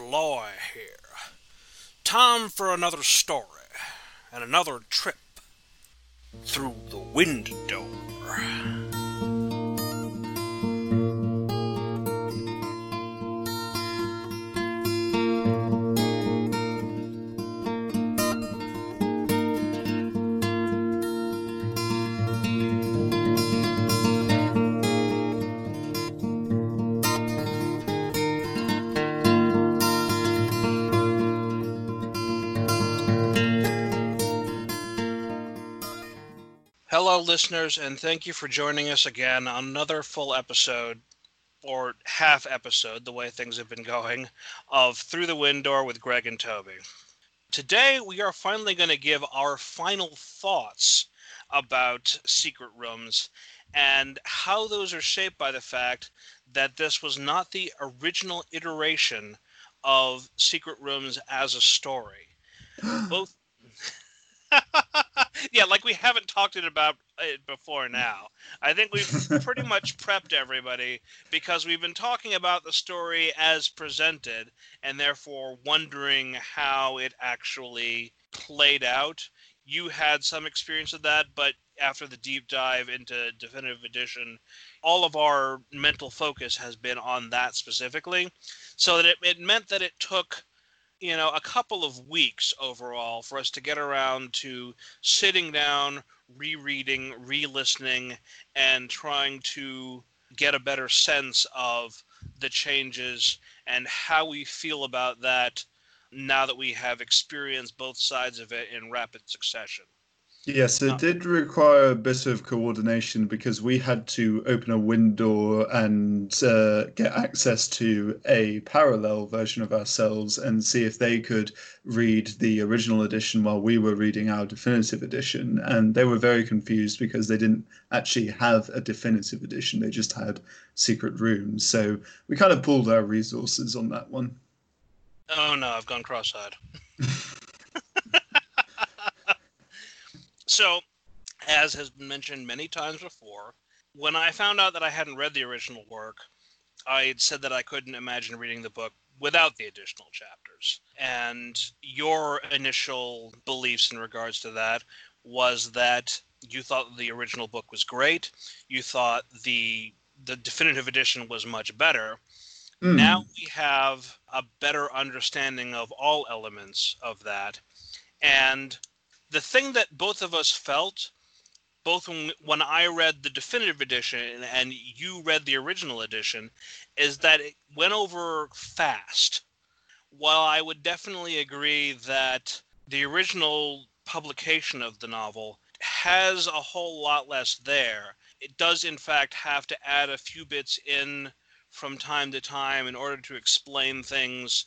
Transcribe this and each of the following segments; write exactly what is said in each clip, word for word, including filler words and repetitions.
Malloy here. Time for another story and another trip through the wind door. Hello, listeners, and thank you for joining us again on another full episode, or half episode, the way things have been going, of Through the Wind Door with Greg and Toby. Today, we are finally going to give our final thoughts about Secret Rooms and how those are shaped by the fact that this was not the original iteration of Secret Rooms as a story. Both... Yeah, like we haven't talked it about it before now. I think we've pretty much prepped everybody because we've been talking about the story as presented and therefore wondering how it actually played out. You had some experience of that, but after the deep dive into Definitive Edition, all of our mental focus has been on that specifically. So that it, it meant that it took you know, a couple of weeks overall for us to get around to sitting down, rereading, re-listening, and trying to get a better sense of the changes and how we feel about that now that we have experienced both sides of it in rapid succession. Yes, it did require a bit of coordination because we had to open a window and uh, get access to a parallel version of ourselves and see if they could read the original edition while we were reading our definitive edition. And they were very confused because they didn't actually have a definitive edition. They just had Secret Rooms. So we kind of pooled our resources on that one. Oh no, I've gone cross-eyed. So, as has been mentioned many times before, when I found out that I hadn't read the original work, I had said that I couldn't imagine reading the book without the additional chapters. And your initial beliefs in regards to that was that you thought the original book was great, you thought the the definitive edition was much better. Mm. Now we have a better understanding of all elements of that, and the thing that both of us felt, both when, when I read the definitive edition and you read the original edition, is that it went over fast. While I would definitely agree that the original publication of the novel has a whole lot less there, it does in fact have to add a few bits in from time to time in order to explain things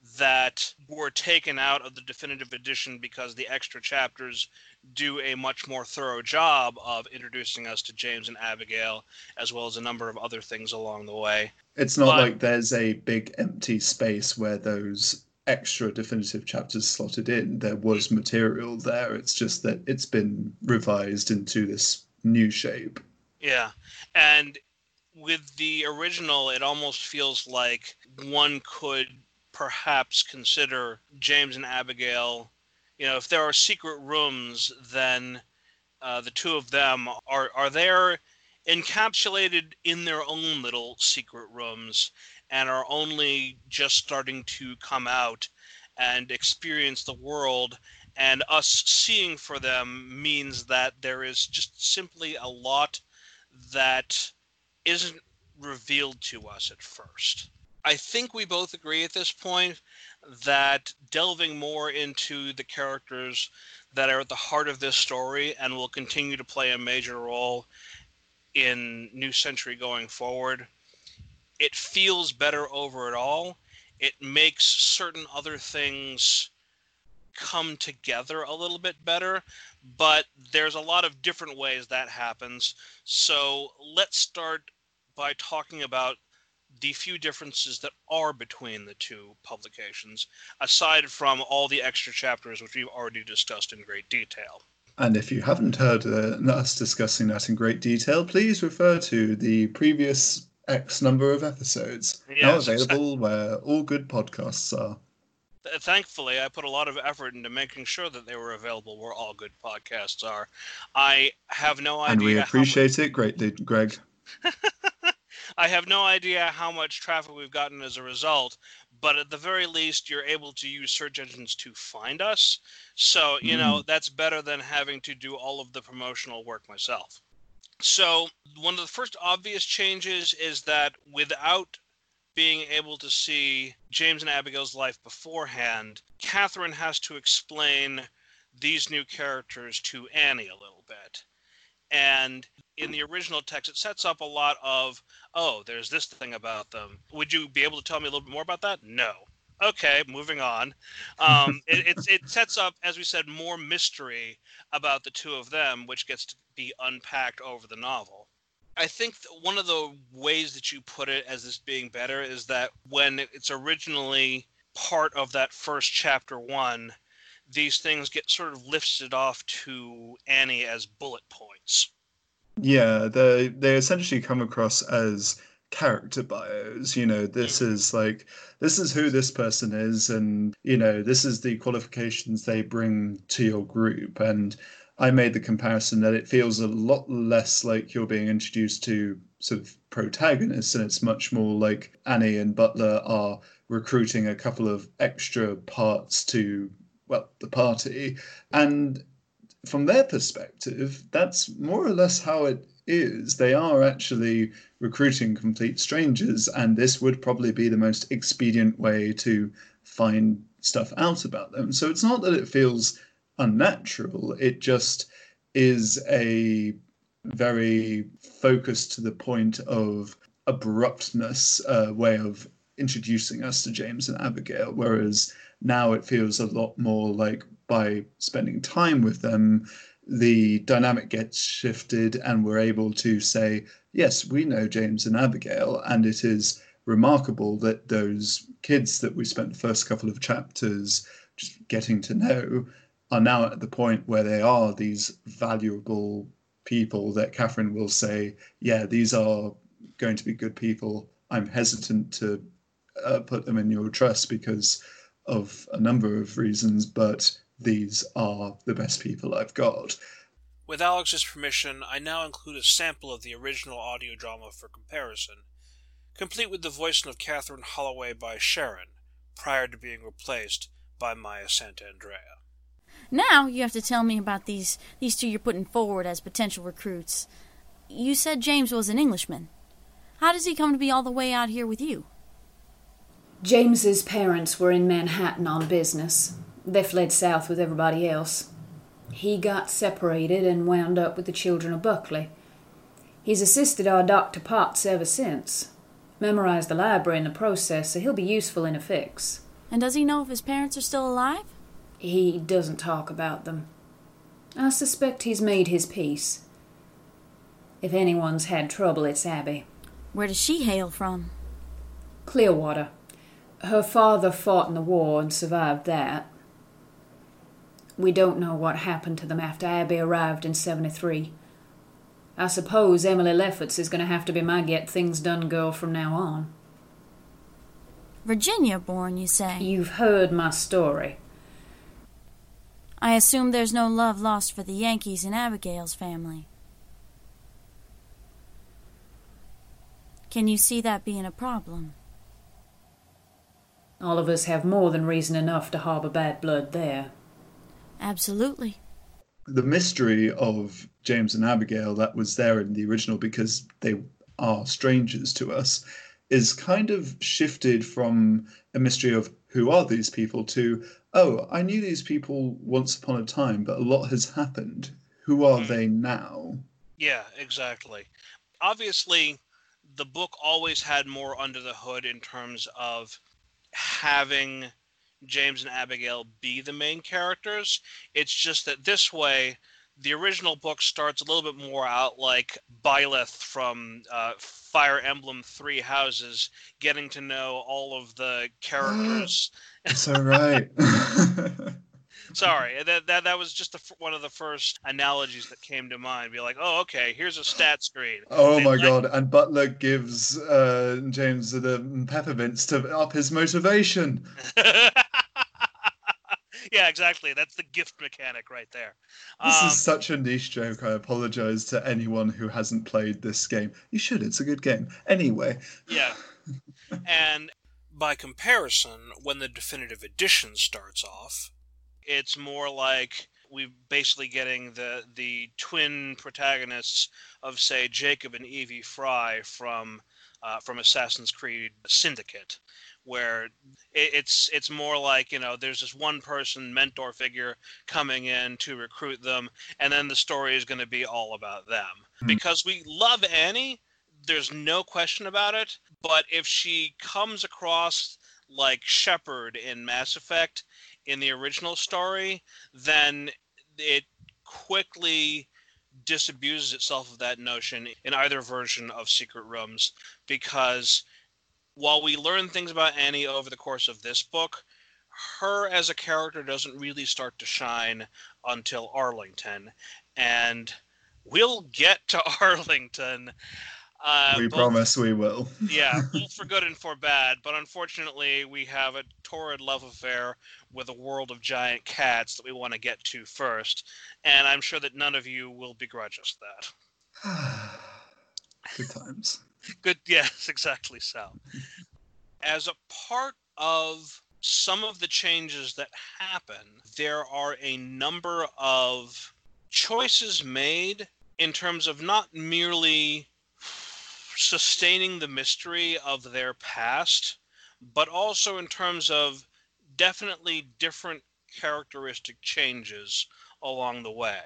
that were taken out of the definitive edition because the extra chapters do a much more thorough job of introducing us to James and Abigail, as well as a number of other things along the way. It's not but, like there's a big empty space where those extra definitive chapters slotted in. There was material there. It's just that it's been revised into this new shape. Yeah, and with the original, it almost feels like one could perhaps consider James and Abigail, you know, if there are secret rooms, then uh, the two of them are are there encapsulated in their own little secret rooms and are only just starting to come out and experience the world, and us seeing for them means that there is just simply a lot that isn't revealed to us at first. I think we both agree at this point that delving more into the characters that are at the heart of this story and will continue to play a major role in New Century going forward, it feels better over it all. It makes certain other things come together a little bit better, but there's a lot of different ways that happens. So let's start by talking about the few differences that are between the two publications, aside from all the extra chapters which we've already discussed in great detail. And if you haven't heard uh, us discussing that in great detail, please refer to the previous X number of episodes. Yes, Now available exactly. where all good podcasts are. Thankfully, I put a lot of effort into making sure that they were available where all good podcasts are. I have no And we idea how much. appreciate it greatly, Greg. I have no idea how much traffic we've gotten as a result, but at the very least, you're able to use search engines to find us. So, you know, Mm. that's better than having to do all of the promotional work myself. So, one of the first obvious changes is that without being able to see James and Abigail's life beforehand, Catherine has to explain these new characters to Annie a little bit. And in the original text, it sets up a lot of, oh, there's this thing about them. Would you be able to tell me a little bit more about that? No. Okay, moving on. Um, it, it, it sets up, as we said, more mystery about the two of them, which gets to be unpacked over the novel. I think one of the ways that you put it as this being better is that when it's originally part of that first chapter one, these things get sort of lifted off to Annie as bullet points. Yeah, they they essentially come across as character bios. You know, this Mm-hmm. is like this is who this person is, and you know, this is the qualifications they bring to your group. And I made the comparison that it feels a lot less like you're being introduced to sort of protagonists, and it's much more like Annie and Butler are recruiting a couple of extra parts to, well, the party. And from their perspective, that's more or less how it is. They are actually recruiting complete strangers, and this would probably be the most expedient way to find stuff out about them. So it's not that it feels unnatural, it just is a very focused to the point of abruptness uh, way of introducing us to James and Abigail, whereas now it feels a lot more like by spending time with them, the dynamic gets shifted, and we're able to say, yes, we know James and Abigail, and it is remarkable that those kids that we spent the first couple of chapters just getting to know are now at the point where they are these valuable people that Catherine will say, yeah, these are going to be good people. I'm hesitant to uh, put them in your trust because of a number of reasons, but these are the best people I've got. With Alex's permission, I now include a sample of the original audio drama for comparison, complete with the voicing of Catherine Holloway by Sharon, prior to being replaced by Maya Santandrea. Now you have to tell me about these, these two you're putting forward as potential recruits. You said James was an Englishman. How does he come to be all the way out here with you? James's parents were in Manhattan on business. They fled south with everybody else. He got separated and wound up with the children of Buckley. He's assisted our Doctor Potts ever since. Memorized the library in the process, so he'll be useful in a fix. And does he know if his parents are still alive? He doesn't talk about them. I suspect he's made his peace. If anyone's had trouble, it's Abby. Where does she hail from? Clearwater. Her father fought in the war and survived that. We don't know what happened to them after Abby arrived in seventy-three. I suppose Emily Lefferts is going to have to be my get-things-done girl from now on. Virginia born, you say? You've heard my story. I assume there's no love lost for the Yankees in Abigail's family. Can you see that being a problem? All of us have more than reason enough to harbor bad blood there. Absolutely. The mystery of James and Abigail that was there in the original, because they are strangers to us, is kind of shifted from a mystery of who are these people to, oh, I knew these people once upon a time, but a lot has happened. Who are they now? Yeah, exactly. Obviously, the book always had more under the hood in terms of having James and Abigail be the main characters. It's just that this way, the original book starts a little bit more out like Byleth from uh, Fire Emblem Three Houses, getting to know all of the characters. So right. Sorry, that that that was just the, one of the first analogies that came to mind. Be like, oh, okay, here's a stat screen. Oh They my let- god! And Butler gives uh, James the peppermints to up his motivation. Yeah, exactly. That's the gift mechanic right there. This Um, is such a niche joke. I apologize to anyone who hasn't played this game. You should. It's a good game. Anyway. yeah, and by comparison, when the definitive edition starts off, it's more like we're basically getting the the twin protagonists of, say, Jacob and Evie Fry from uh, from Assassin's Creed Syndicate, where it, it's it's more like, you know, there's this one person mentor figure coming in to recruit them, and then the story is going to be all about them. Mm-hmm. Because we love Annie, there's no question about it. But if she comes across like Shepard in Mass Effect in the original story, then it quickly disabuses itself of that notion in either version of Secret Rooms, because while we learn things about Annie over the course of this book, her as a character doesn't really start to shine until Arlington. And we'll get to Arlington. Uh, we both, promise we will. Yeah, both for good and for bad. But unfortunately, we have a torrid love affair with a world of giant cats that we want to get to first. And I'm sure that none of you will begrudge us that. Good times. Good, yes, exactly so. As a part of some of the changes that happen, there are a number of choices made in terms of not merely sustaining the mystery of their past, but also in terms of definitely different characteristic changes along the way.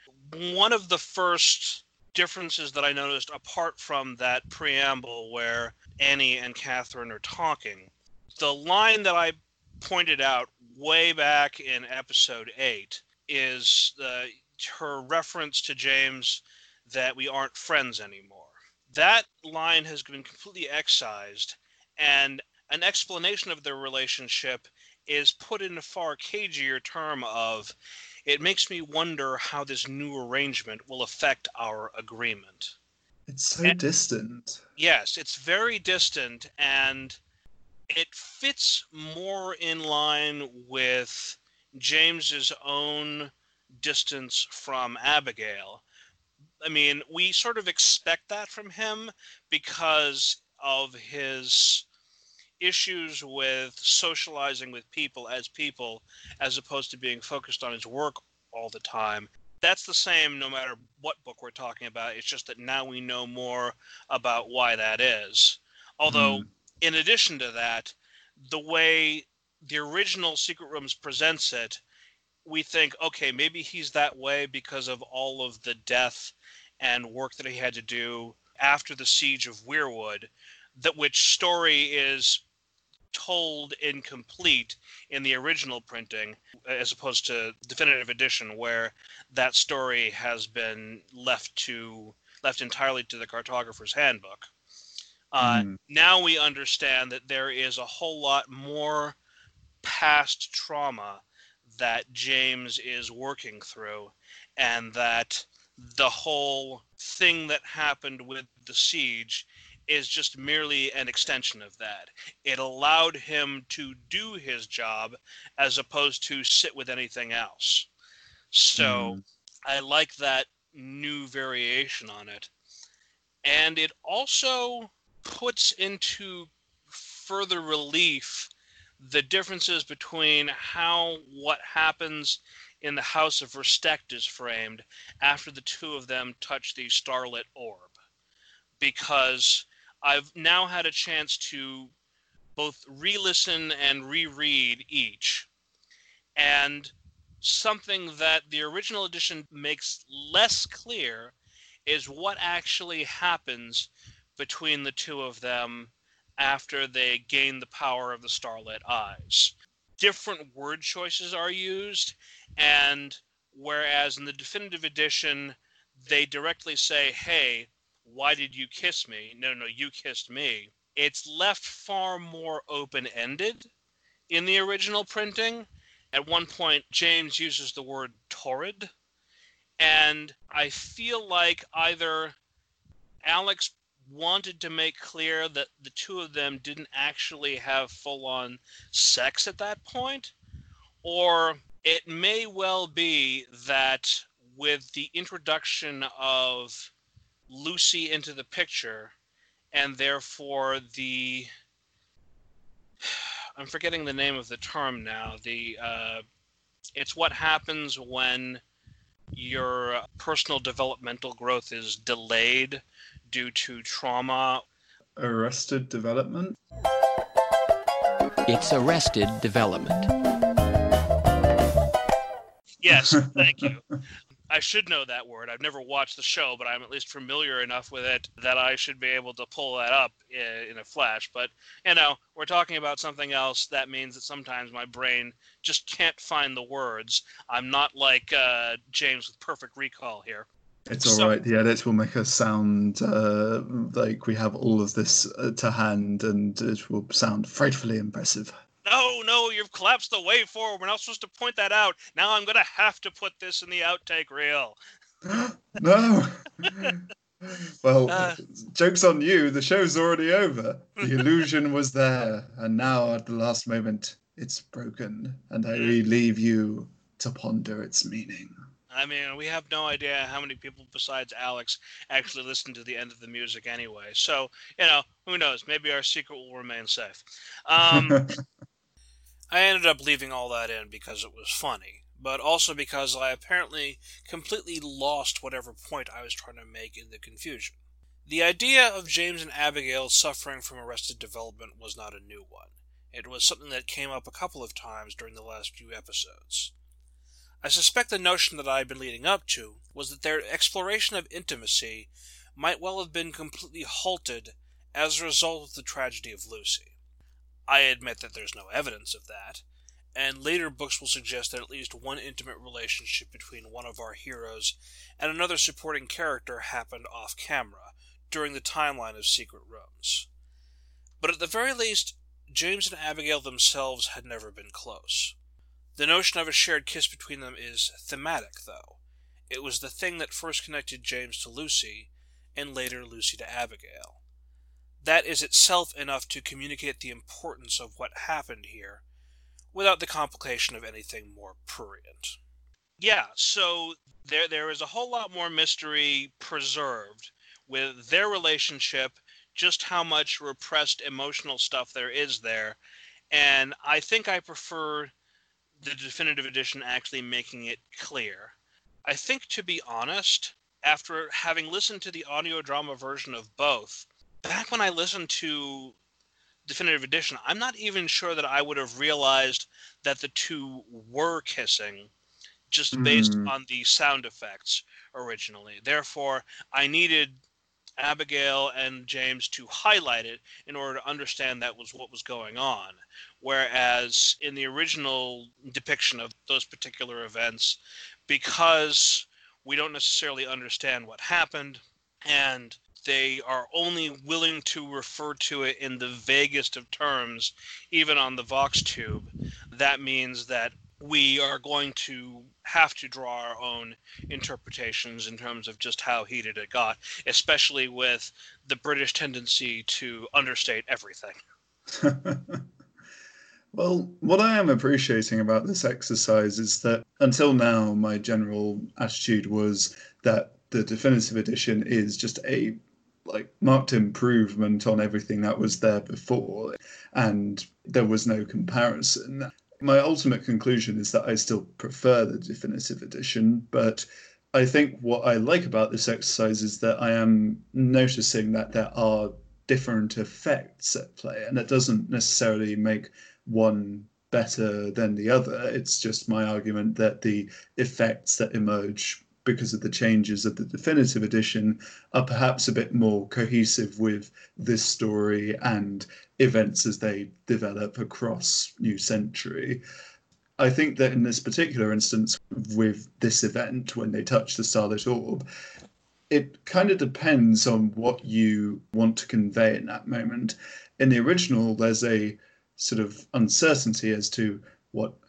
One of the first differences that I noticed, apart from that preamble where Annie and Catherine are talking, the line that I pointed out way back in episode eight is uh, her reference to James that we aren't friends anymore. That line has been completely excised, and an explanation of their relationship is put in a far cagier term of, it makes me wonder how this new arrangement will affect our agreement. It's so and, distant. Yes, it's very distant, and it fits more in line with James's own distance from Abigail. I mean, we sort of expect that from him because of his issues with socializing with people as people, as opposed to being focused on his work all the time. That's the same no matter what book we're talking about. It's just that now we know more about why that is. Although, mm. in addition to that, the way the original Secret Rooms presents it, we think, okay, maybe he's that way because of all of the death and work that he had to do after the siege of Weirwood, that which story is told incomplete in the original printing, as opposed to definitive edition, where that story has been left to left entirely to the cartographer's handbook. Uh, mm. Now we understand that there is a whole lot more past trauma that James is working through, and that the whole thing that happened with the siege is just merely an extension of that. It allowed him to do his job as opposed to sit with anything else. So mm. I like that new variation on it. And it also puts into further relief the differences between how what happens in the House of Verstect is framed after the two of them touch the starlit orb. Because I've now had a chance to both re-listen and reread each. And something that the original edition makes less clear is what actually happens between the two of them after they gain the power of the starlit eyes. Different word choices are used, and whereas in the definitive edition they directly say, hey, why did you kiss me? No, no, you kissed me. It's left far more open-ended in the original printing, At one point, James uses the word torrid, and I feel like either Alex wanted to make clear that the two of them didn't actually have full-on sex at that point, or it may well be that with the introduction of Lucy into the picture, and therefore the... I'm forgetting the name of the term now. The uh, it's what happens when your personal developmental growth is delayed due to trauma. Arrested development? It's arrested development. Yes, thank you. I should know that word. I've never watched the show, but I'm at least familiar enough with it that I should be able to pull that up in, in a flash. But, you know, we're talking about something else. That means that sometimes my brain just can't find the words. I'm not like uh, James with perfect recall here. It's all So- right. The edit will make us sound uh, like we have all of this uh, to hand, and it will sound frightfully impressive. No, no, you've collapsed the waveform. We're not supposed to point that out. Now I'm going to have to put this in the outtake reel. No! Well, Uh. joke's on you. The show's already over. The illusion was there, and now at the last moment, it's broken, and I leave you to ponder its meaning. I mean, we have no idea how many people besides Alex actually listen to the end of the music anyway. So, you know, who knows? Maybe our secret will remain safe. Um, I ended up leaving all that in because it was funny, but also because I apparently completely lost whatever point I was trying to make in the confusion. The idea of James and Abigail suffering from arrested development was not a new one. It was something that came up a couple of times during the last few episodes. I suspect the notion that I had been leading up to was that their exploration of intimacy might well have been completely halted as a result of the tragedy of Lucy. I admit that there's no evidence of that, and later books will suggest that at least one intimate relationship between one of our heroes and another supporting character happened off-camera during the timeline of Secret Rooms. But at the very least, James and Abigail themselves had never been close. The notion of a shared kiss between them is thematic, though. It was the thing that first connected James to Lucy, and later Lucy to Abigail. That is itself enough to communicate the importance of what happened here, without the complication of anything more prurient. Yeah, so there there is a whole lot more mystery preserved with their relationship, just how much repressed emotional stuff there is there, and I think I prefer the definitive edition actually making it clear. I think, to be honest, after having listened to the audio drama version of both, back when I listened to definitive edition, I'm not even sure that I would have realized that the two were kissing just based Mm. on the sound effects originally. Therefore, I needed Abigail and James to highlight it in order to understand that was what was going on. Whereas in the original depiction of those particular events, because we don't necessarily understand what happened, and they are only willing to refer to it in the vaguest of terms, even on the Vox tube, that means that we are going to have to draw our own interpretations in terms of just how heated it got, especially with the British tendency to understate everything. Well, what I am appreciating about this exercise is that until now, my general attitude was that the definitive edition is just a like marked improvement on everything that was there before, and there was no comparison. My ultimate conclusion is that I still prefer the definitive edition, but I think what I like about this exercise is that I am noticing that there are different effects at play, and it doesn't necessarily make one better than the other. It's just my argument that the effects that emerge because of the changes of the definitive edition are perhaps a bit more cohesive with this story and events as they develop across New Century. I think that in this particular instance, with this event, when they touch the Starlit Orb, it kind of depends on what you want to convey in that moment. In the original, there's a sort of uncertainty as to what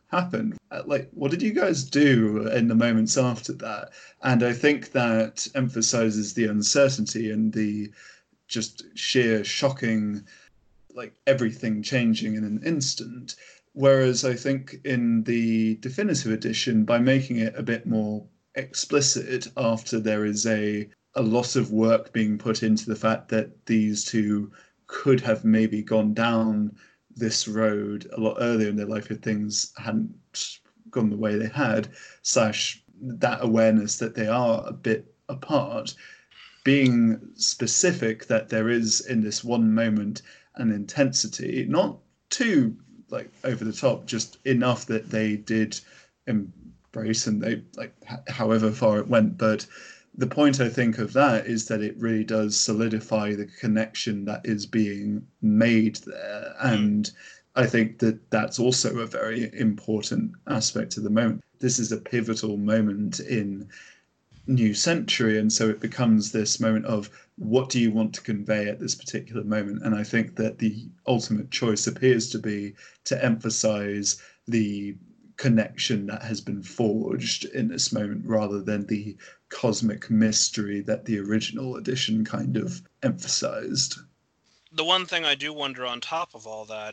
happened? Like, what did you guys do in the moments after that? And I think that emphasizes the uncertainty and the just sheer shocking, like everything changing in an instant. Whereas I think in the definitive edition, by making it a bit more explicit after there is a a lot of work being put into the fact that these two could have maybe gone down this road a lot earlier in their life if things hadn't gone the way they had, slash that awareness that they are a bit apart, being specific that there is in this one moment an intensity, not too like over the top, just enough that they did embrace and they like however far it went. But the point I think of that is that it really does solidify the connection that is being made there. And I think that that's also a very important aspect of the moment. This is a pivotal moment in New Century, and so it becomes this moment of what do you want to convey at this particular moment. And I think that the ultimate choice appears to be to emphasize the connection that has been forged in this moment rather than the cosmic mystery that the original edition kind of emphasized. The one thing I do wonder on top of all that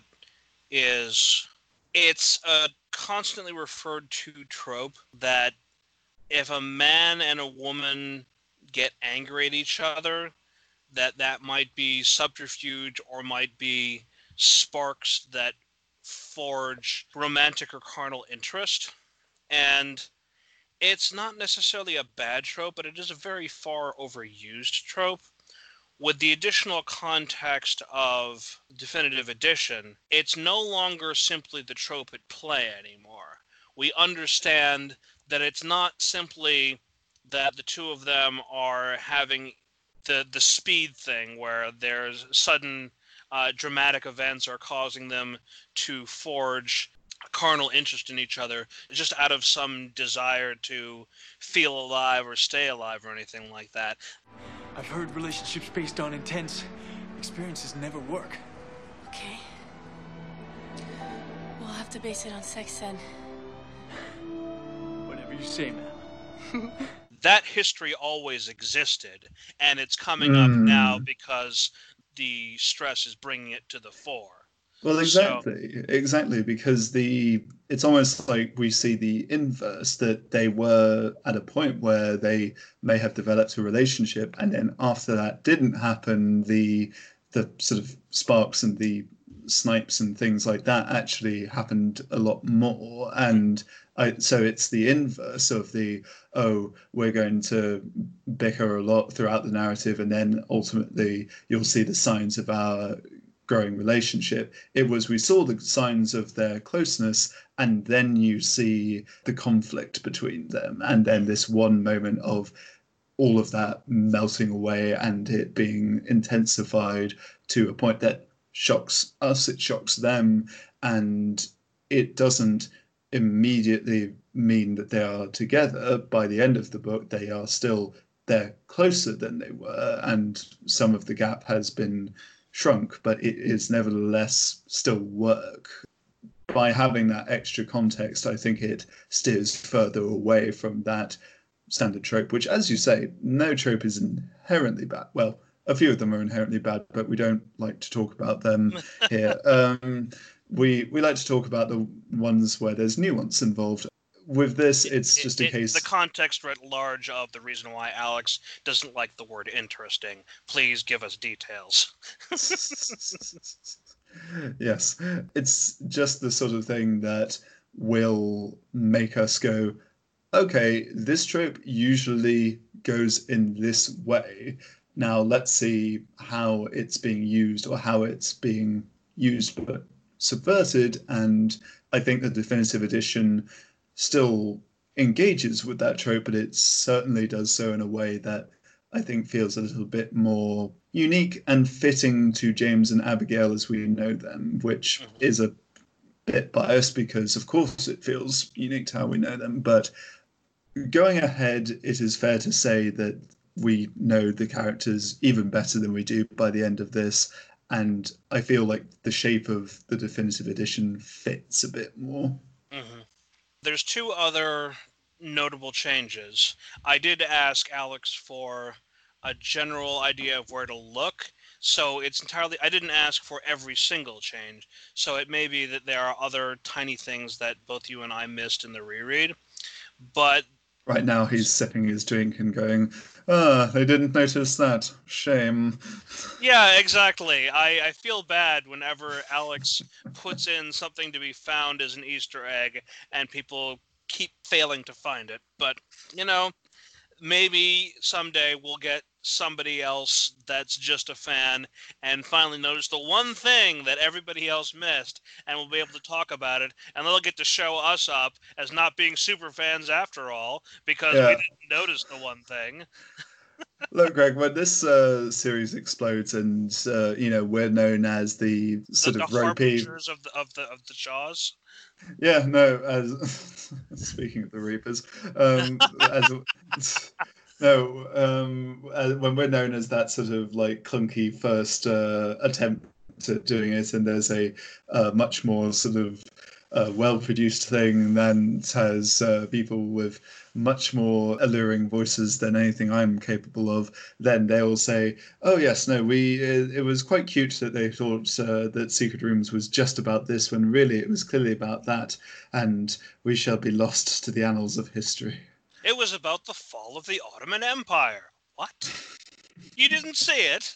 is it's a constantly referred to trope that if a man and a woman get angry at each other, that that might be subterfuge or might be sparks that forge romantic or carnal interest. And it's not necessarily a bad trope, but it is a very far overused trope. With the additional context of Definitive Edition, it's no longer simply the trope at play anymore. We understand that it's not simply that the two of them are having the the speed thing where there's sudden uh, dramatic events are causing them to forge a carnal interest in each other just out of some desire to feel alive or stay alive or anything like that. I've heard relationships based on intense experiences never work. Okay. We'll have to base it on sex then. Whatever you say, ma'am. That history always existed, and it's coming mm. up now because the stress is bringing it to the fore. Well, exactly, so, exactly, because the it's almost like we see the inverse, that they were at a point where they may have developed a relationship, and then after that didn't happen, the the sort of sparks and the snipes and things like that actually happened a lot more. And I, so it's the inverse of the, oh, we're going to bicker a lot throughout the narrative, and then ultimately you'll see the signs of our growing relationship. It was we saw the signs of their closeness, and then you see the conflict between them, and then this one moment of all of that melting away and it being intensified to a point that shocks us, it shocks them, and it doesn't immediately mean that they are together. By the end of the book, they are still, they're closer than they were, and some of the gap has been shrunk, but it is nevertheless still work. By having that extra context, I think it steers further away from that standard trope, which, as you say, no trope is inherently bad. Well, a few of them are inherently bad, but we don't like to talk about them here. Um, we we like to talk about the ones where there's nuance involved. With this, it's it, just it, a case... The context writ large of the reason why Alex doesn't like the word interesting. Please give us details. Yes, it's just the sort of thing that will make us go, okay, this trope usually goes in this way. Now let's see how it's being used, or how it's being used but subverted. And I think the definitive edition still engages with that trope, but it certainly does so in a way that I think feels a little bit more unique and fitting to James and Abigail as we know them, which mm-hmm. is a bit biased because, of course, it feels unique to how we know them. But going ahead, it is fair to say that we know the characters even better than we do by the end of this. And I feel like the shape of the definitive edition fits a bit more. Mm-hmm. There's two other notable changes. I did ask Alex for a general idea of where to look, so it's entirely, I didn't ask for every single change, so it may be that there are other tiny things that both you and I missed in the reread, but right now he's sipping his drink and going, ah, they didn't notice that. Shame. Yeah, exactly. I, I feel bad whenever Alex puts in something to be found as an Easter egg and people keep failing to find it. But, you know, maybe someday we'll get somebody else that's just a fan and finally notice the one thing that everybody else missed, and we'll be able to talk about it, and they'll get to show us up as not being super fans after all because Yeah. we didn't notice the one thing. Look, Greg, when this uh, series explodes and, uh, you know, we're known as the sort the, of the ropey... harbingers of the, of the, of the Shaws. Yeah, no, as speaking of the Reapers, um, as... No, um, uh, when we're known as that sort of like clunky first uh, attempt at doing it, and there's a uh, much more sort of uh, well-produced thing that has uh, people with much more alluring voices than anything I'm capable of, then they'll say, oh yes, no, we it, it was quite cute that they thought uh, that Secret Rooms was just about this, when really it was clearly about that, and we shall be lost to the annals of history. It was about the fall of the Ottoman Empire. What? You didn't see it?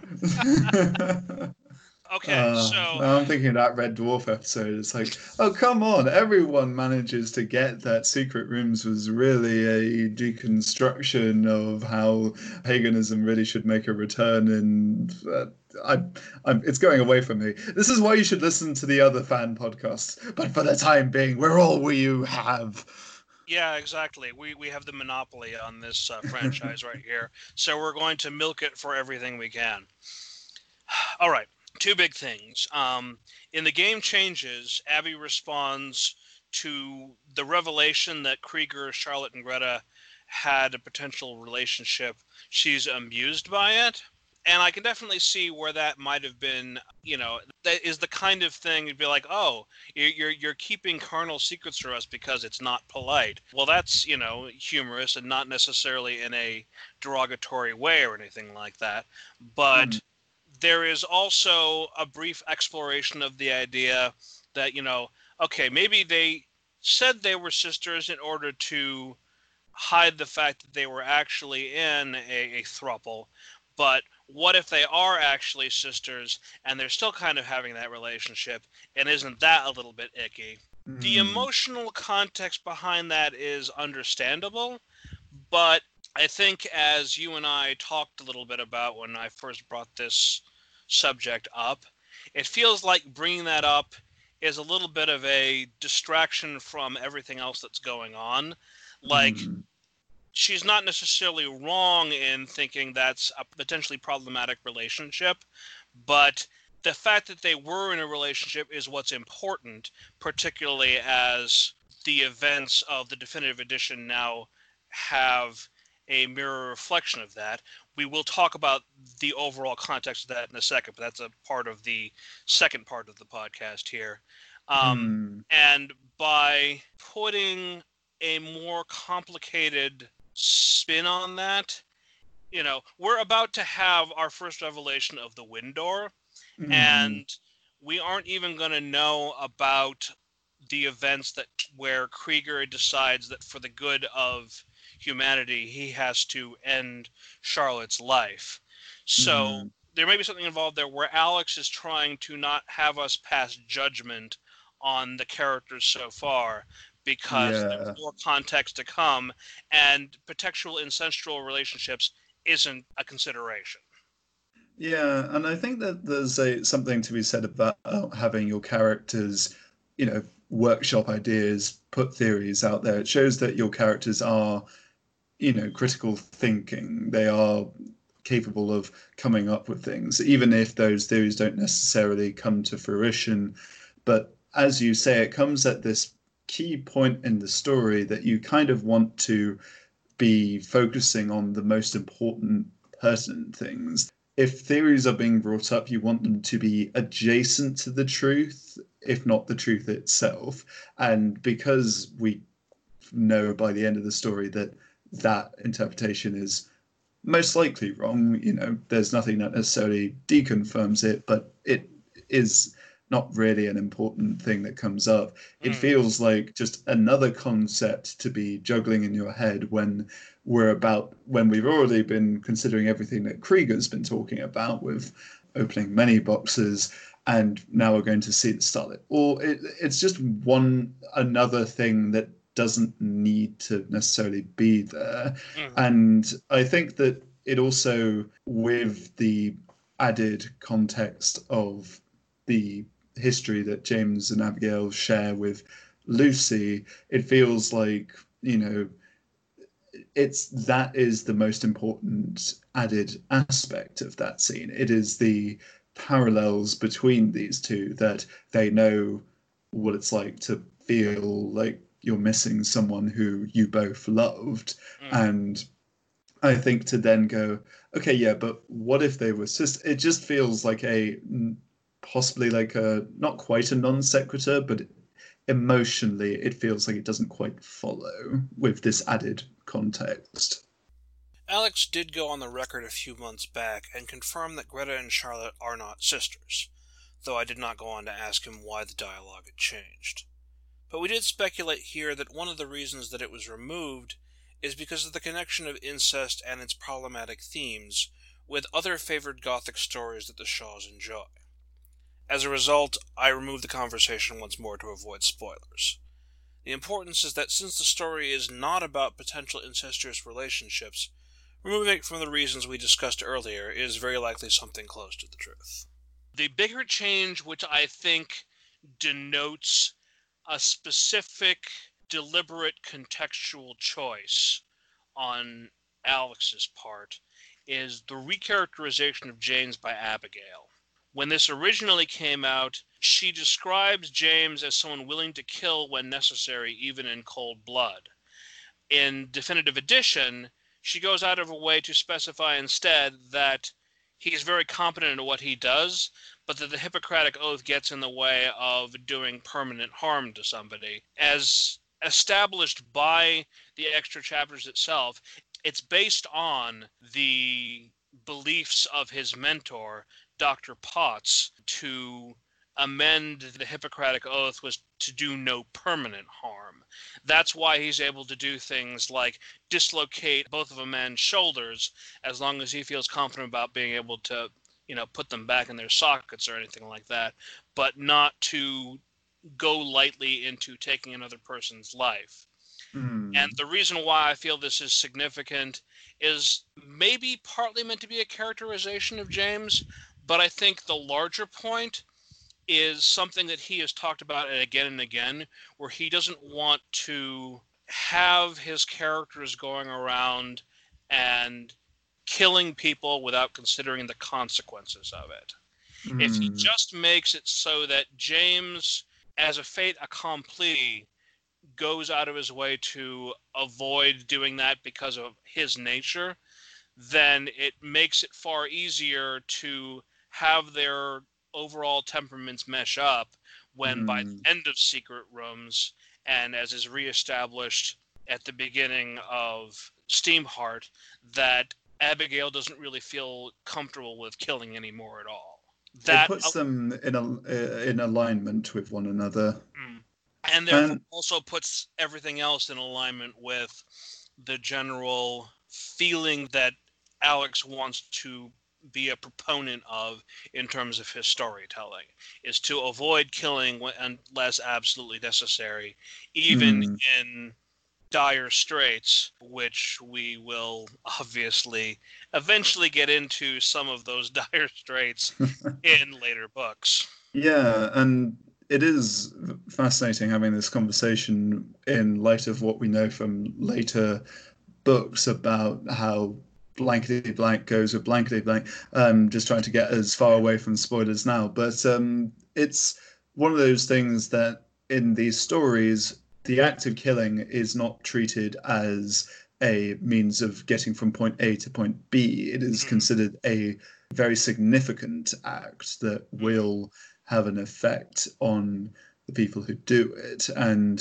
Okay, uh, so... Now I'm thinking of that Red Dwarf episode. It's like, oh, come on. Everyone manages to get that Secret Rooms was really a deconstruction of how paganism really should make a return. And uh, I, I'm, it's going away from me. This is why you should listen to the other fan podcasts. But for the time being, we're all we you have. Yeah, exactly. We we have the monopoly on this uh, franchise right here, so we're going to milk it for everything we can. All right, two big things. Um, in the game changes, Abby responds to the revelation that Krieger, Charlotte, and Greta had a potential relationship. She's amused by it. And I can definitely see where that might have been, you know, that is the kind of thing you'd be like, oh, you're, you're you're keeping carnal secrets from us because it's not polite. Well, that's, you know, humorous and not necessarily in a derogatory way or anything like that. But mm. there is also a brief exploration of the idea that, you know, okay, maybe they said they were sisters in order to hide the fact that they were actually in a, a throuple, but what if they are actually sisters and they're still kind of having that relationship, and isn't that a little bit icky? Mm. The emotional context behind that is understandable, but I think as you and I talked a little bit about when I first brought this subject up, it feels like bringing that up is a little bit of a distraction from everything else that's going on. Like, mm. she's not necessarily wrong in thinking that's a potentially problematic relationship, but the fact that they were in a relationship is what's important, particularly as the events of the definitive edition now have a mirror reflection of that. We will talk about the overall context of that in a second, but that's a part of the second part of the podcast here. Um, mm. And by putting a more complicated spin on that, you know, we're about to have our first revelation of the Windor, mm. and we aren't even going to know about the events that where Krieger decides that for the good of humanity, he has to end Charlotte's life. So mm. there may be something involved there where Alex is trying to not have us pass judgment on the characters so far, because yeah. there's more context to come, and potential incestual relationships isn't a consideration. Yeah, and I think that there's a something to be said about having your characters, you know, workshop ideas, put theories out there. It shows that your characters are, you know, critical thinking. They are capable of coming up with things, even if those theories don't necessarily come to fruition. But as you say, it comes at this key point in the story that you kind of want to be focusing on the most important, pertinent things. if theories are being brought up, you want them to be adjacent to the truth, if not the truth itself. And because we know by the end of the story that that interpretation is most likely wrong, you know, there's nothing that necessarily deconfirms it, but it is not really an important thing that comes up. It mm. feels like just another concept to be juggling in your head when we're about, when we've already been considering everything that Krieger's been talking about with opening many boxes, and now we're going to see the Starlit. Or it, it's just one another thing that doesn't need to necessarily be there. Mm. And I think that it also, with the added context of the history that James and Abigail share with Lucy, it feels like, you know, it's that is the most important added aspect of that scene. It is the parallels between these two, that they know what it's like to feel like you're missing someone who you both loved. Mm. And I think to then go, okay, yeah, but what if they were sisters? It just feels like a possibly like a not quite a non sequitur, but emotionally it feels like it doesn't quite follow with this added context. Alex did go on the record a few months back and confirm that Greta and Charlotte are not sisters, though I did not go on to ask him why the dialogue had changed. But we did speculate here that one of the reasons that it was removed is because of the connection of incest and its problematic themes with other favored Gothic stories that the Shaws enjoy. As a result, I removed the conversation once more to avoid spoilers. The importance is that since the story is not about potential incestuous relationships, removing it from the reasons we discussed earlier is very likely something close to the truth. The bigger change, which I think denotes a specific, deliberate contextual choice on Alex's part, is the recharacterization of James by Abigail. When this originally came out, she describes James as someone willing to kill when necessary, even in cold blood. In Definitive Edition, she goes out of her way to specify instead that he is very competent at what he does, but that the Hippocratic Oath gets in the way of doing permanent harm to somebody. As established by the extra chapters itself, it's based on the beliefs of his mentor, Doctor Potts, to amend the Hippocratic Oath was to do no permanent harm. That's why he's able to do things like dislocate both of a man's shoulders as long as he feels confident about being able to, you know, put them back in their sockets or anything like that, but not to go lightly into taking another person's life. Mm. And the reason why I feel this is significant is maybe partly meant to be a characterization of James, but I think the larger point is something that he has talked about again and again, where he doesn't want to have his characters going around and killing people without considering the consequences of it. Mm. If he just makes it so that James, as a fait accompli, goes out of his way to avoid doing that because of his nature, then it makes it far easier to have their overall temperaments mesh up when mm. by the end of Secret Rooms, and as is reestablished at the beginning of Steamheart, that Abigail doesn't really feel comfortable with killing anymore at all. That it puts them in a, in alignment with one another. Mm. And therefore and... also puts everything else in alignment with the general feeling that Alex wants to be a proponent of in terms of his storytelling, is to avoid killing unless absolutely necessary, even mm. in dire straits, which we will obviously eventually get into some of those dire straits in later books. Yeah, and it is fascinating having this conversation in light of what we know from later books about how blankety blank goes with blankety blank. Um, just trying to get as far away from spoilers now, but um, it's one of those things that in these stories, the act of killing is not treated as a means of getting from point A to point B. It is considered a very significant act that will have an effect on the people who do it. And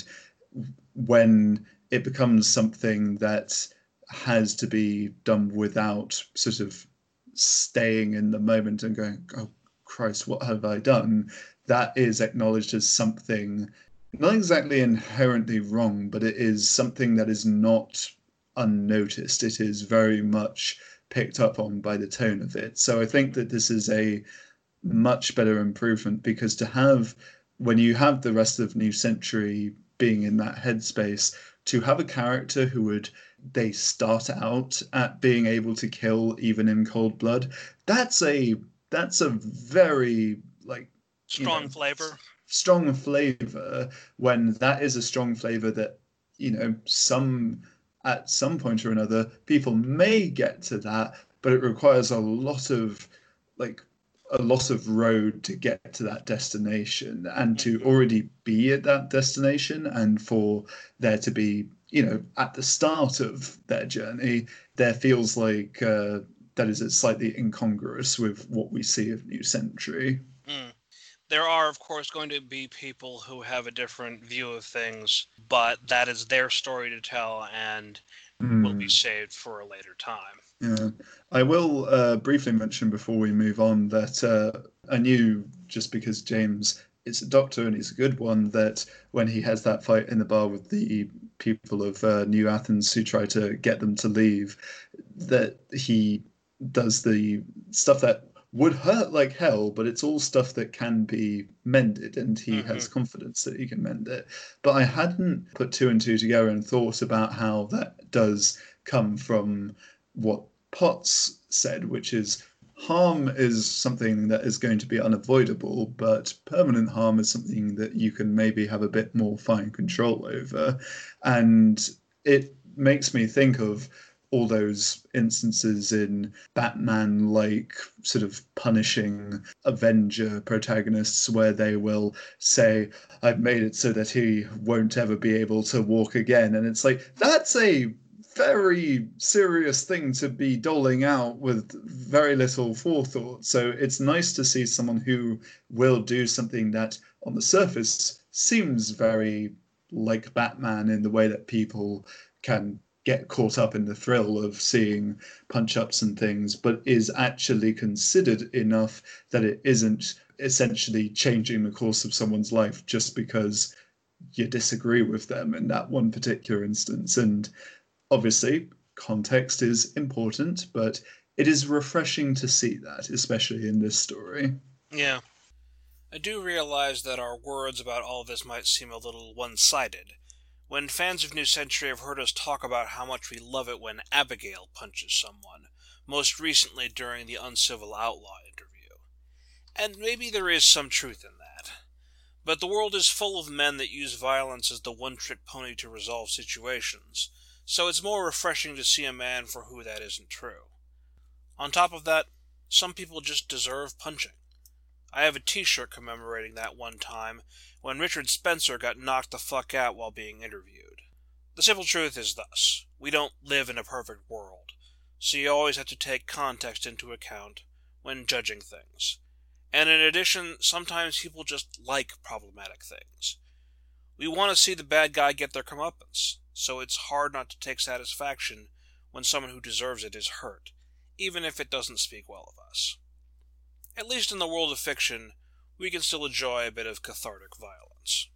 when it becomes something that has to be done without sort of staying in the moment and going, oh, Christ, what have I done? That is acknowledged as something not exactly inherently wrong, but it is something that is not unnoticed. It is very much picked up on by the tone of it. So I think that this is a much better improvement, because to have, when you have the rest of New Century being in that headspace, to have a character who would, they start out at being able to kill even in cold blood, that's a that's a very like strong you know, flavor. Strong flavor, when that is a strong flavor that, you know, some at some point or another people may get to that, but it requires a lot of like a lot of road to get to that destination, and to already be at that destination, and for there to be, you know, at the start of their journey, there feels like uh, that is slightly incongruous with what we see of New Century. Mm. There are, of course, going to be people who have a different view of things, but that is their story to tell and mm. will be saved for a later time. Yeah, I will uh, briefly mention before we move on that uh, I knew, just because James is a doctor and he's a good one, that when he has that fight in the bar with the people of uh, New Athens who try to get them to leave, that he does the stuff that would hurt like hell, but it's all stuff that can be mended, and he mm-hmm. has confidence that he can mend it. But I hadn't put two and two together and thought about how that does come from what Potts said, which is harm is something that is going to be unavoidable, but permanent harm is something that you can maybe have a bit more fine control over. And it makes me think of all those instances in Batman, like sort of punishing Avenger protagonists, where they will say, I've made it so that he won't ever be able to walk again. And it's like, that's a very serious thing to be doling out with very little forethought. So it's nice to see someone who will do something that on the surface seems very like Batman, in the way that people can get caught up in the thrill of seeing punch-ups and things, but is actually considered enough that it isn't essentially changing the course of someone's life just because you disagree with them in that one particular instance. And obviously, context is important, but it is refreshing to see that, especially in this story. Yeah. I do realize that our words about all of this might seem a little one-sided. When fans of New Century have heard us talk about how much we love it when Abigail punches someone, most recently during the Uncivil Outlaw interview. And maybe there is some truth in that. But the world is full of men that use violence as the one-trick pony to resolve situations, so it's more refreshing to see a man for who that isn't true. On top of that, some people just deserve punching. I have a t-shirt commemorating that one time when Richard Spencer got knocked the fuck out while being interviewed. The simple truth is thus: we don't live in a perfect world, so you always have to take context into account when judging things. And in addition, sometimes people just like problematic things. We want to see the bad guy get their comeuppance, so it's hard not to take satisfaction when someone who deserves it is hurt, even if it doesn't speak well of us. At least in the world of fiction, we can still enjoy a bit of cathartic violence.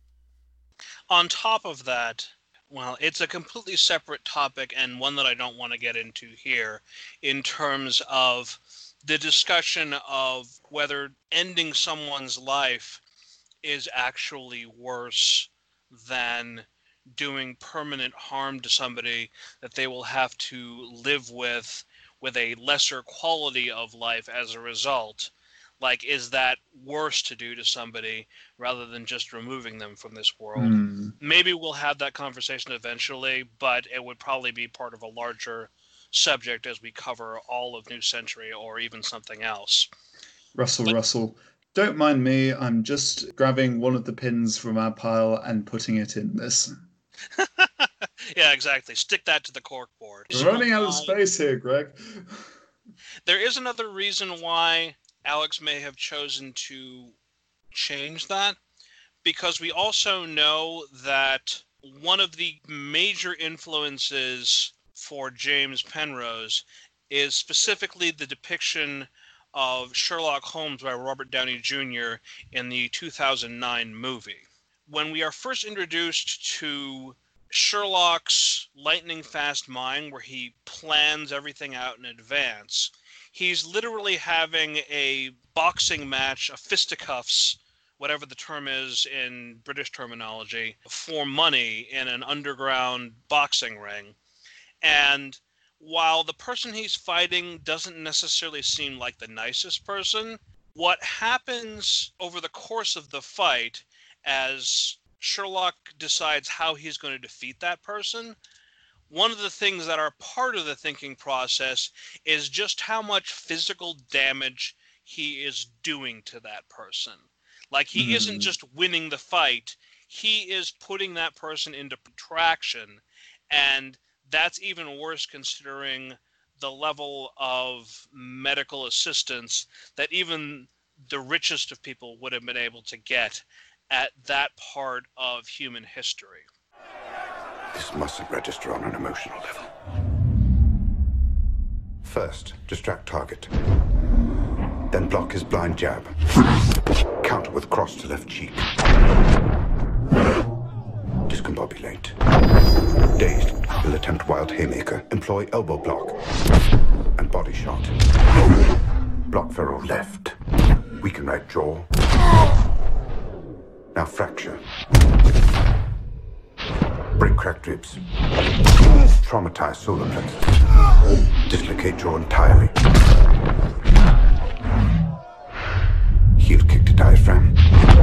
On top of that, well, it's a completely separate topic and one that I don't want to get into here, in terms of the discussion of whether ending someone's life is actually worse than doing permanent harm to somebody that they will have to live with, with a lesser quality of life as a result. Like, is that worse to do to somebody rather than just removing them from this world? Mm. Maybe we'll have that conversation eventually, but it would probably be part of a larger subject as we cover all of New Century or even something else. Russell, but, Russell, don't mind me. I'm just grabbing one of the pins from our pile and putting it in this. Yeah, exactly. Stick that to the corkboard. We're running out of space here, Greg. There is another reason why Alex may have chosen to change that, because we also know that one of the major influences for James Penrose is specifically the depiction of Sherlock Holmes by Robert Downey Junior in the two thousand nine movie. When we are first introduced to Sherlock's lightning-fast mind, where he plans everything out in advance, he's literally having a boxing match, a fisticuffs, whatever the term is in British terminology, for money in an underground boxing ring. And while the person he's fighting doesn't necessarily seem like the nicest person, what happens over the course of the fight as Sherlock decides how he's going to defeat that person, one of the things that are part of the thinking process is just how much physical damage he is doing to that person. Like, he mm. isn't just winning the fight, he is putting that person into protraction, and that's even worse considering the level of medical assistance that even the richest of people would have been able to get at that part of human history. This mustn't register on an emotional level. First, distract target. Then block his blind jab. Counter with cross to left cheek. Discombobulate. Dazed, he'll attempt wild haymaker. Employ elbow block. And body shot. Block feral left. Weaken right jaw. Now fracture. Break cracked ribs. Traumatize solar plexus. Dislocate jaw entirely. Heel kick to diaphragm.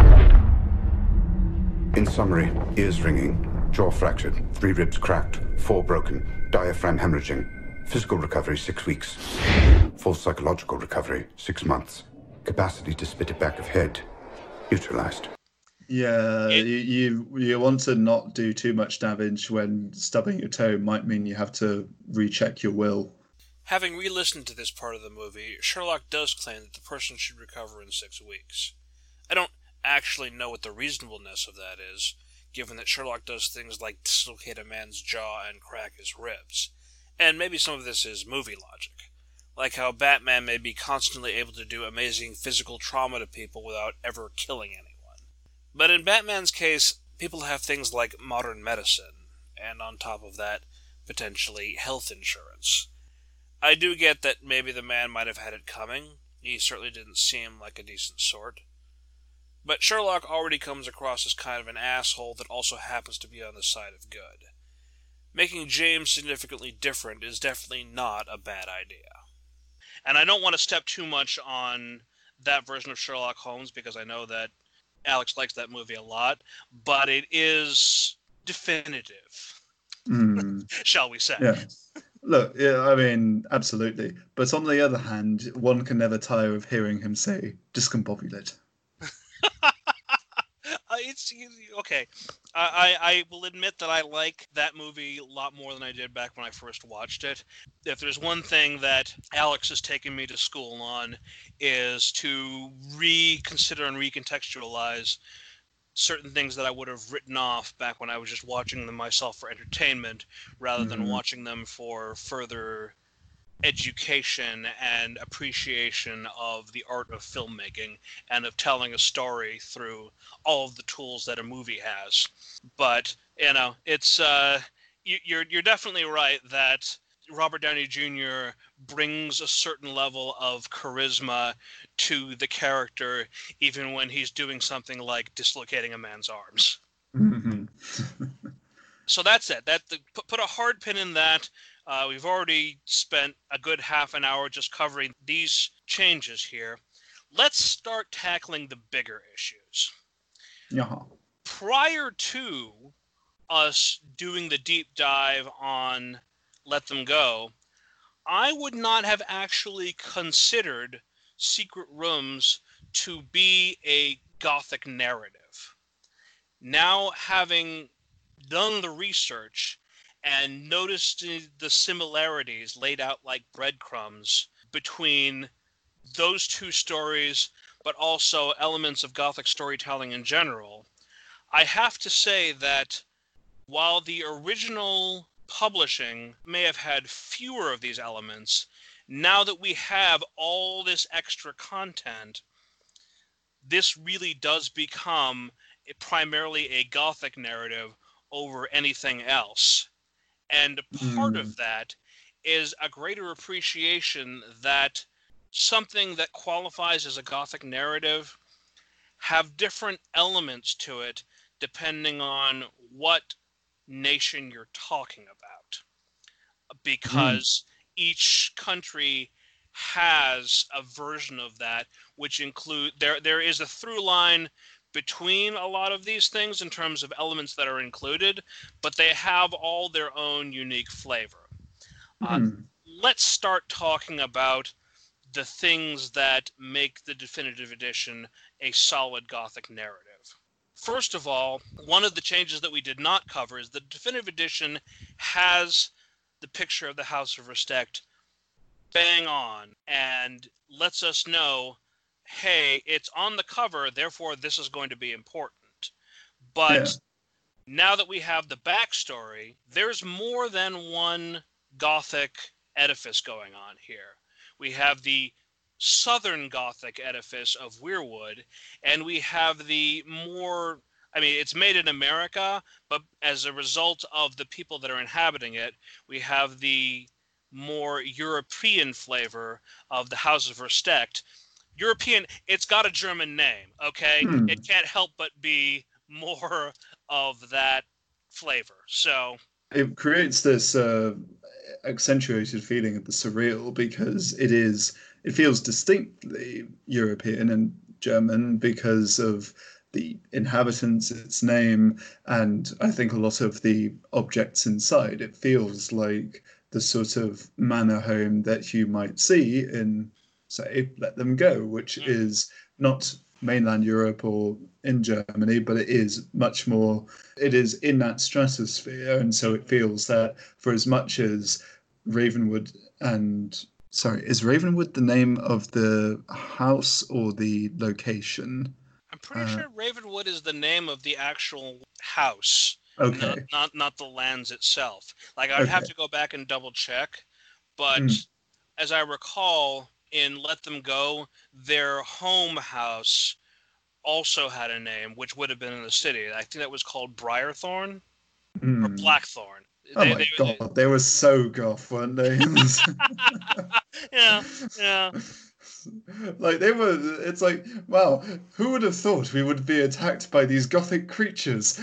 In summary, ears ringing, jaw fractured, three ribs cracked, four broken, diaphragm hemorrhaging. Physical recovery, six weeks. Full psychological recovery, six months. Capacity to spit it back of head, neutralized. Yeah, it, you, you you want to not do too much damage when stubbing your toe might mean you have to recheck your will. Having re-listened to this part of the movie, Sherlock does claim that the person should recover in six weeks. I don't actually know what the reasonableness of that is, given that Sherlock does things like dislocate a man's jaw and crack his ribs. And maybe some of this is movie logic, like how Batman may be constantly able to do amazing physical trauma to people without ever killing anyone. But in Batman's case, people have things like modern medicine, and on top of that, potentially health insurance. I do get that maybe the man might have had it coming. He certainly didn't seem like a decent sort. But Sherlock already comes across as kind of an asshole that also happens to be on the side of good. Making James significantly different is definitely not a bad idea. And I don't want to step too much on that version of Sherlock Holmes, because I know that Alex likes that movie a lot, but it is definitive, mm. shall we say. Yeah. Look, yeah, I mean, absolutely. But on the other hand, one can never tire of hearing him say, discombobulate. It's okay. I, I will admit that I like that movie a lot more than I did back when I first watched it. If there's one thing that Alex has taken me to school on, is to reconsider and recontextualize certain things that I would have written off back when I was just watching them myself for entertainment, rather mm-hmm. than watching them for further education and appreciation of the art of filmmaking and of telling a story through all of the tools that a movie has. But, you know, it's uh, you, you're you're definitely right that Robert Downey Junior brings a certain level of charisma to the character, even when he's doing something like dislocating a man's arms. Mm-hmm. So that's it. That the, put, put a hard pin in that. Uh, we've already spent a good half an hour just covering these changes here. Let's start tackling the bigger issues. Yeah. Prior to us doing the deep dive on Let Them Go, I would not have actually considered Secret Rooms to be a Gothic narrative. Now, having done the research and noticed the similarities laid out like breadcrumbs between those two stories, but also elements of Gothic storytelling in general, I have to say that while the original publishing may have had fewer of these elements, now that we have all this extra content, this really does become a, primarily a Gothic narrative over anything else. And part Mm. of that is a greater appreciation that something that qualifies as a Gothic narrative have different elements to it depending on what nation you're talking about. Because each country has a version of that, which include there there is a through line between a lot of these things in terms of elements that are included, but they have all their own unique flavor. Uh, Mm. let's start talking about the things that make the definitive edition a solid Gothic narrative. First of all, one of the changes that we did not cover is the definitive edition has the picture of the House of Restect bang on and lets us know, hey, it's on the cover, therefore this is going to be important. But Yeah. now that we have the backstory, there's more than one Gothic edifice going on here. We have the southern Gothic edifice of Weirwood, and we have the more, I mean, it's made in America, but as a result of the people that are inhabiting it, we have the more European flavor of the House of Restect. European, it's got a German name, okay? Hmm. It can't help but be more of that flavor. So It creates this uh, accentuated feeling of the surreal because it is it feels distinctly European and German because of the inhabitants, its name, and I think a lot of the objects inside. It feels like the sort of manor home that you might see in, say, Let Them Go, which Mm. is not mainland Europe or in Germany, but it is much more, it is in that stratosphere. And so it feels that for as much as Ravenwood and, sorry, is Ravenwood the name of the house or the location? I'm pretty Uh, sure Ravenwood is the name of the actual house, Okay. not, not not the lands itself. Like, I'd have Okay. to go back and double check, but Mm. as I recall, in Let Them Go, their home house also had a name, which would have been in the city. I think that was called Briarthorn or Mm. Blackthorn. Oh They- my they- god, they were so goth, weren't they? Yeah, yeah. Like they were, it's like, wow, who would have thought we would be attacked by these gothic creatures?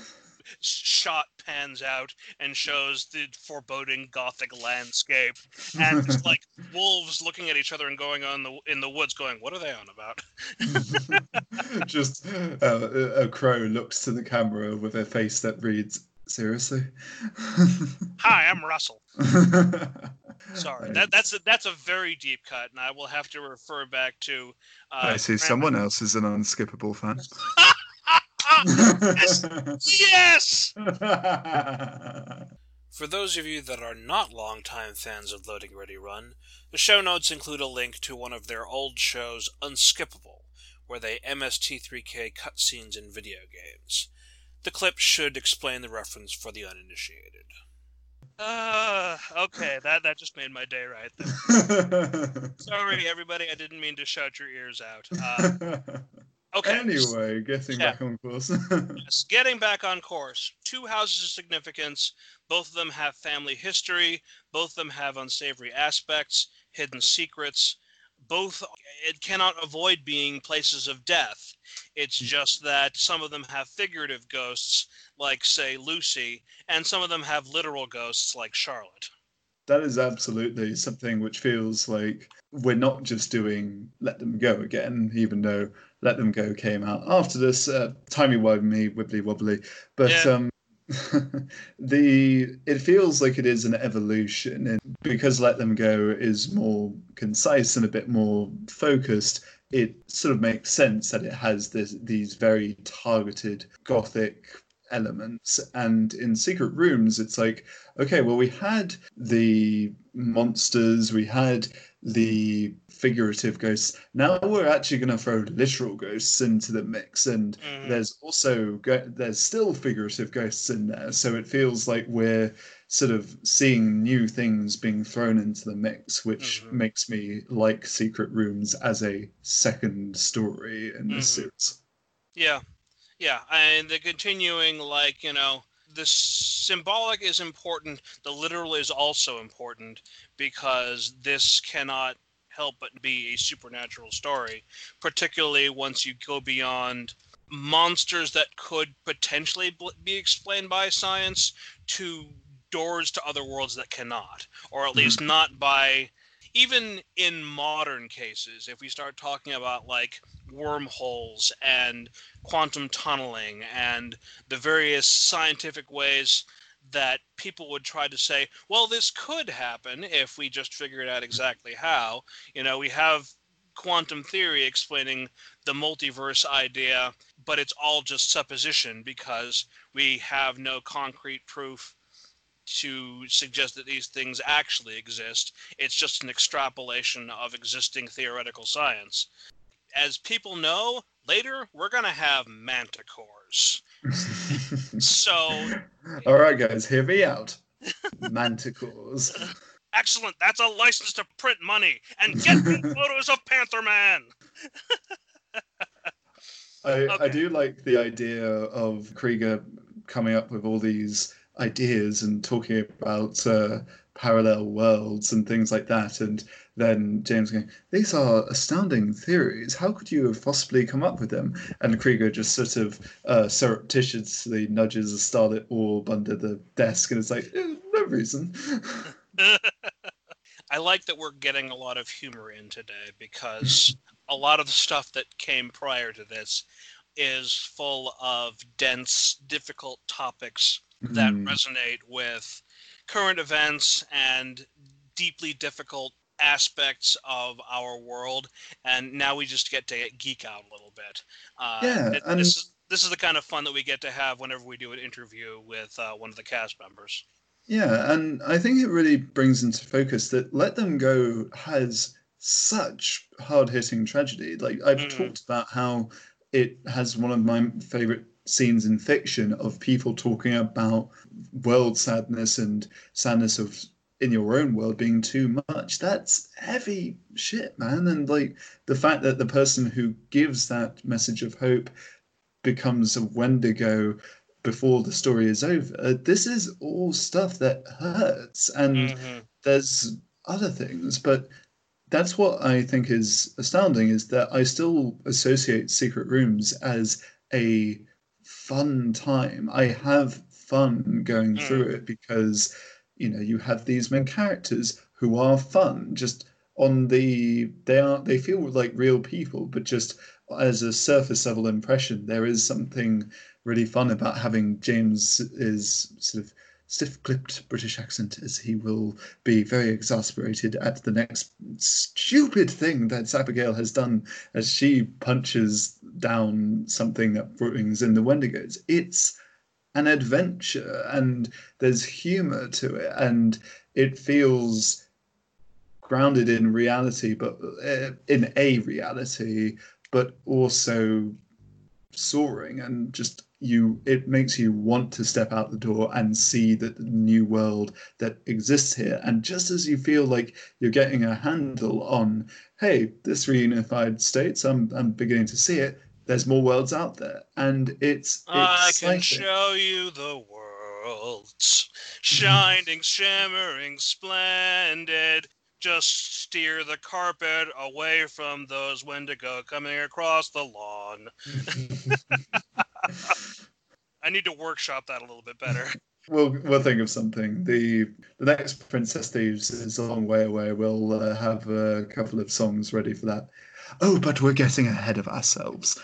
Shot pans out and shows the foreboding Gothic landscape, and just like wolves looking at each other and going on the in the woods, going, "What are they on about?" Just uh, a crow looks to the camera with a face that reads, seriously? Hi, I'm Russell. Sorry, that that's a, that's a very deep cut, and I will have to refer back to. Uh, I see someone else is an unskippable fan. Yes. For those of you that are not longtime fans of Loading Ready Run, the show notes include a link to one of their old shows, Unskippable, where they M S T three K cutscenes in video games. The clip should explain the reference for the uninitiated. Uh, okay, that, that just made my day right there. Sorry, everybody, I didn't mean to shout your ears out. Uh, okay. Anyway, getting Yeah. back on course. Yes, getting back on course. Two houses of significance. Both of them have family history. Both of them have unsavory aspects, hidden secrets. Both, it cannot avoid being places of death. It's just that some of them have figurative ghosts, like, say, Lucy, and some of them have literal ghosts, like Charlotte. That is absolutely something which feels like we're not just doing Let Them Go again, even though Let Them Go came out after this, uh, timey-wimey, wibbly-wobbly. But Yeah. um, the it feels like it is an evolution. And because Let Them Go is more concise and a bit more focused, it sort of makes sense that it has this these very targeted gothic elements. And in Secret Rooms, it's like, okay, well, we had the monsters, we had the figurative ghosts. Now we're actually going to throw literal ghosts into the mix, and mm. there's also there's still figurative ghosts in there. So it feels like we're sort of seeing new things being thrown into the mix, which mm-hmm. makes me like Secret Rooms as a second story in this mm-hmm. series. Yeah, yeah, and the continuing, like, you know, the symbolic is important, the literal is also important, because this cannot help but be a supernatural story, particularly once you go beyond monsters that could potentially be explained by science to doors to other worlds that cannot, or at least mm-hmm. not by, even in modern cases, if we start talking about like wormholes and quantum tunneling and the various scientific ways that people would try to say, well, this could happen if we just figured out exactly how. You know, we have quantum theory explaining the multiverse idea, but it's all just supposition because we have no concrete proof to suggest that these things actually exist. It's just an extrapolation of existing theoretical science. As people know, later we're going to have manticores. So... All right, guys, hear me out. Manticores. Excellent. That's a license to print money. And get me photos of Panther Man. I, okay. I do like the idea of Krieger coming up with all these ideas and talking about uh, parallel worlds and things like that, and then James going, these are astounding theories, how could you have possibly come up with them? And Krieger just sort of uh, surreptitiously nudges a starlit orb under the desk, and it's like, eh, no reason. I like that we're getting a lot of humor in today, because a lot of the stuff that came prior to this is full of dense, difficult topics that mm. resonate with current events and deeply difficult aspects of our world, and now we just get to geek out a little bit. Uh, yeah, it, and this, this is the kind of fun that we get to have whenever we do an interview with uh, one of the cast members. Yeah, and I think it really brings into focus that Let Them Go has such hard-hitting tragedy. Like, I've mm. talked about how it has one of my favorite scenes in fiction of people talking about world sadness and sadness of in your own world being too much. That's heavy shit, man. And like the fact that the person who gives that message of hope becomes a Wendigo before the story is over, this is all stuff that hurts. And mm-hmm. there's other things, but that's what I think is astounding, is that I still associate Secret Rooms as a fun time. I have fun going mm. through it because, you know, you have these main characters who are fun. Just on the, they are, they feel like real people, but just as a surface level impression, there is something really fun about having James's sort of stiff-clipped British accent, as he will be very exasperated at the next stupid thing that Abigail has done as she punches down something that brings in the Wendigos. It's an adventure, and there's humor to it, and it feels grounded in reality, but uh, in a reality, but also soaring, and just you it makes you want to step out the door and see the new world that exists here. And just as you feel like you're getting a handle on, hey, this reunified states, I'm I'm beginning to see it, there's more worlds out there, and it's I exciting. Can show you the worlds, shining, shimmering, splendid. Just steer the carpet away from those Wendigo coming across the lawn. I need to workshop that a little bit better. We'll we'll think of something. The the next Princess Thieves is a long way away. We'll uh, have a couple of songs ready for that. Oh, but we're getting ahead of ourselves.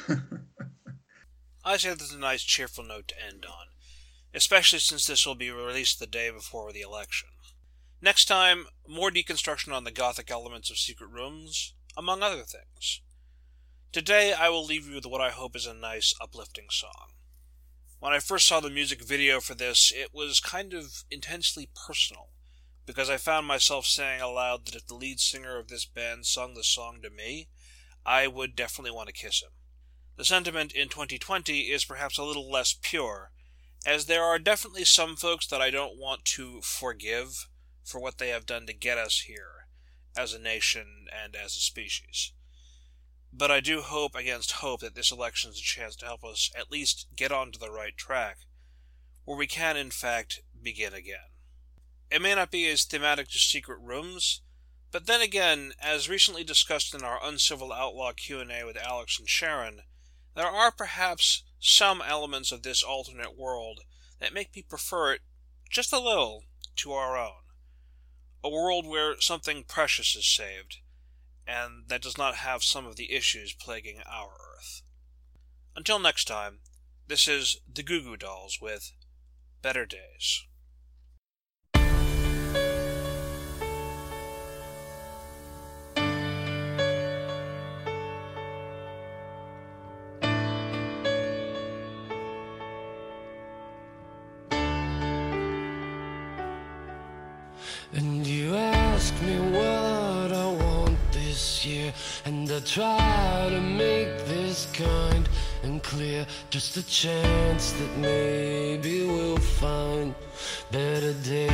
I say that's a nice cheerful note to end on, especially since this will be released the day before the election. Next time, more deconstruction on the gothic elements of Secret Rooms, among other things. Today, I will leave you with what I hope is a nice, uplifting song. When I first saw the music video for this, it was kind of intensely personal, because I found myself saying aloud that if the lead singer of this band sung the song to me, I would definitely want to kiss him. The sentiment in twenty twenty is perhaps a little less pure, as there are definitely some folks that I don't want to forgive for what they have done to get us here, as a nation and as a species. But I do hope against hope that this election is a chance to help us at least get onto the right track, where we can in fact begin again. It may not be as thematic to Secret Rooms, but then again, as recently discussed in our Uncivil Outlaw Q and A with Alex and Sharon, there are perhaps some elements of this alternate world that make me prefer it just a little to our own. A world where something precious is saved, and that does not have some of the issues plaguing our Earth. Until next time, this is the Goo Goo Dolls with Better Days. And you ask me what I want this year, and I try to make this kind and clear. Just a chance that maybe we'll find better days.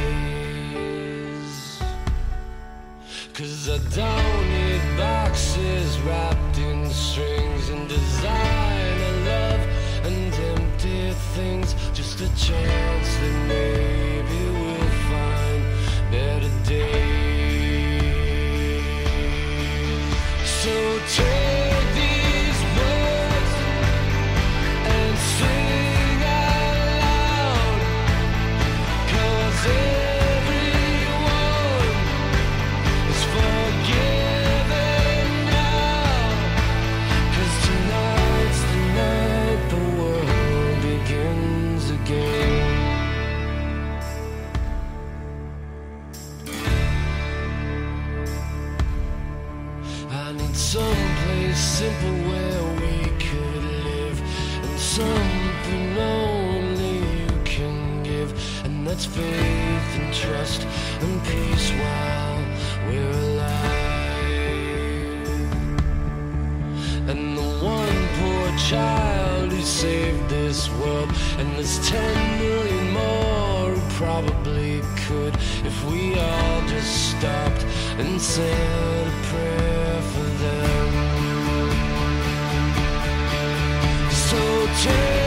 'Cause I don't need boxes wrapped in strings and designer love and empty things. Just a chance that maybe we'll find better days. So take these words and sing out loud, 'cause everyone is forgiven now. 'Cause tonight's the night the world begins again. Someplace simple where we could live, and something only you can give, and that's faith and trust and peace while we're alive. And the one poor child who saved this world, and there's ten million more who probably could, if we all just stopped and said a prayer for them. So take